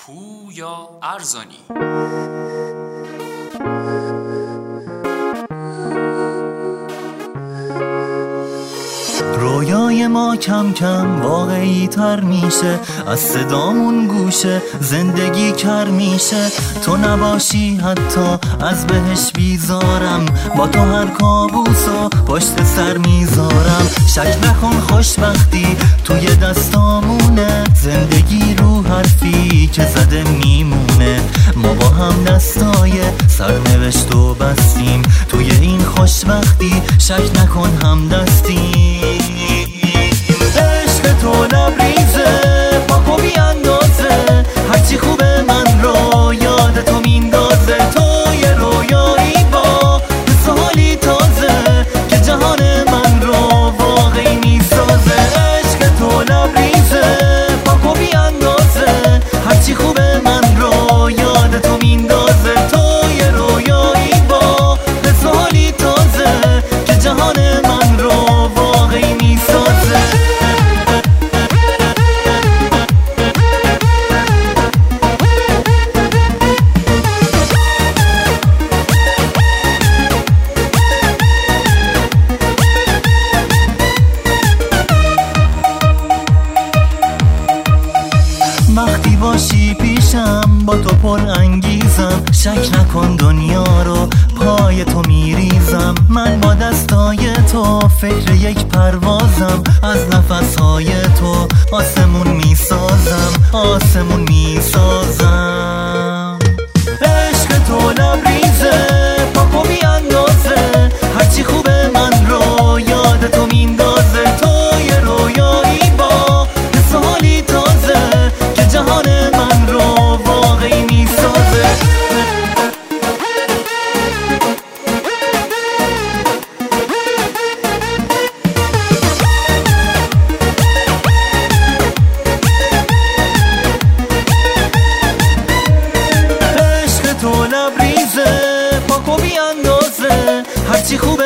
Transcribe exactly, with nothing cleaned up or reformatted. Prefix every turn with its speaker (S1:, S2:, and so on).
S1: پویا ارزانی.
S2: رویای ما کم کم واقعی تر میشه، از صدامون گوشه زندگی کر میشه. تو نباشی حتی از بهش بیزارم، با تو هر کابوسو پشت سر میذارم. شک نکن خوشبختی توی دستامونه، زندگی رو حرفی که زده میمونه. ما با هم دستای سرنوشت و بستیم توی این خوشبختی، شک نکن هم دستیم. عشق تو لبریزه پاک و بی اندازه، هرچی خوبه من رو یاد تو میندازه. تو یه رویایی با سوالی تازه که جهان من رو واقعی میسازه. عشق تو لبریزه پاک و بی اندازه، هرچی خوبه من رو یاد تو میندازه. تو یه رویایی با سوالی تازه که جهان من رو واقعی میسازه. وقتی باشی پیشم با تو پر انگیزم، شک نکن دنیا رو پای تو میریزم. من با دستای تو فکر یک پروازم، از نفسهای تو آسمون میسازم، آسمون میسازم. عشق تو لبریزه پاک و بی اندازه، هرچی خوبه من رو یاد تو میندازه. تو یه رویایی با سوالی تازه که جهان من رو واقعی میسازه. عشق تو لبریزه پاک و بی اندازه، هرچی خوبه